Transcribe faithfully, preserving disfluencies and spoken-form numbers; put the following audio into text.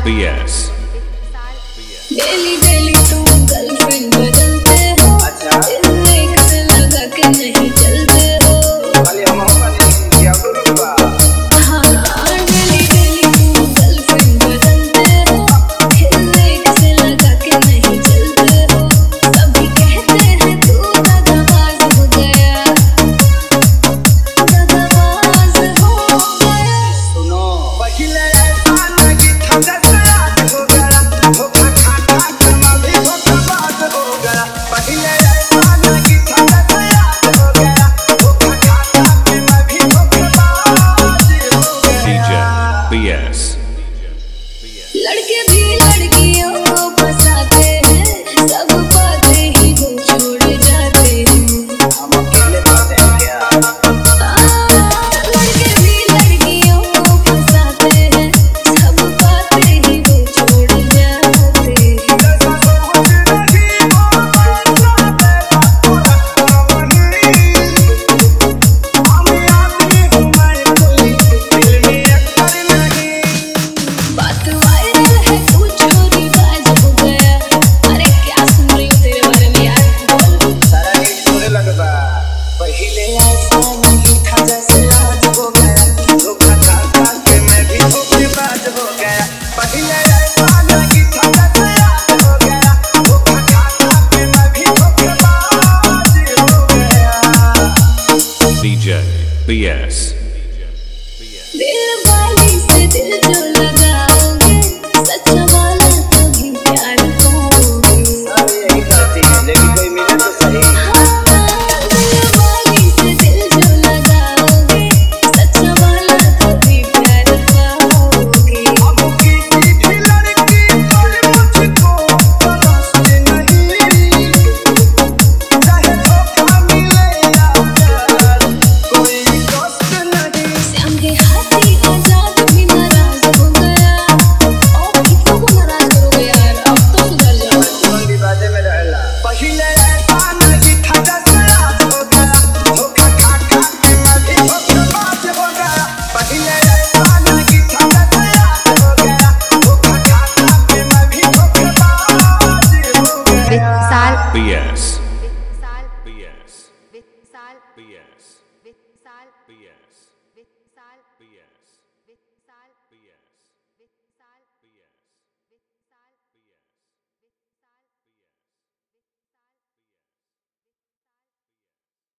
B S daily daily तुम girlfriend बदलते हो, दिल एक से लगा के नहीं चलते हो। हाँ डेली डेली तुम गर्लफ्रेंड बदलते हो, दिल एक से लगा के नहीं चलते हो। सभी कहते हैं तू दगाबाज हो गया, दगाबाज हो गया। सुनो पहिले ऐसा लगी था जैसे आज हो गया, धोखा खा खा के मैं भी धोखाबाज हो गया। पहिले ऐसा लगी था जैसे आज हो गया, धोखा खा खा के मैं भी धोखाबाज हो गया। D J B S लड़के भी लड़कियों को फंसाते हैं, सब बातें ही वो छोड़ जाते हैं। हम अकेले फंसे हैं क्या? लड़के भी लड़कियों को फंसाते हैं, सब बातें ही वो छोड़ जाते हैं। जैसा सोच रही वो वैसा बेटा पूरा वही। हम आदमी हूँ मैं कोई दिल में अक्सर नहीं। बात वायरल है तू चोरीबाज हो गया। अरे क्या सुन रही हो तेरे बारे में यार, बोल। सारा नीट तोरे लगबा। पहिले ऐसा नहीं था जैसे आज हो गया, धोखा खा खा के मैं भी धोखेबाज हो गया। पहिले ऐसा नहीं था जैसे आज हो गया, धोखा खा खा के मैं भी धोखेबाज हो गया। D J B S दिल वाली से दिल जो लगाओगे, सच्चा वाला कभी प्यार पाओगे। सब यही करती है, लेकिन कोई मिले तो सही। दिल वाली से दिल जो लगाओगे, सच्चा वाला कभी प्यार पाओगे। अब किसी भी लड़की पर मुझको तरसती नहीं, चाहे धोखा मिले या प्यार, कोई कष्ट नहीं। श्याम के हाथी आजाद भी नाराज हो गया। और कितना को नाराज करोगे यार, अब तो सुधर जाओ। मंदी बाजे में रहला। पहिले ऐसा नहीं था जैसे आज हो गया, धोखा खा खा के मैं भी धोखेबाज हो गया। पहिले ऐसा नहीं था जैसे आज हो गया, धोखा खा खा के मैं भी धोखेबाज हो गया। विशाल B S विशाल B S विशाल B S विशाल B S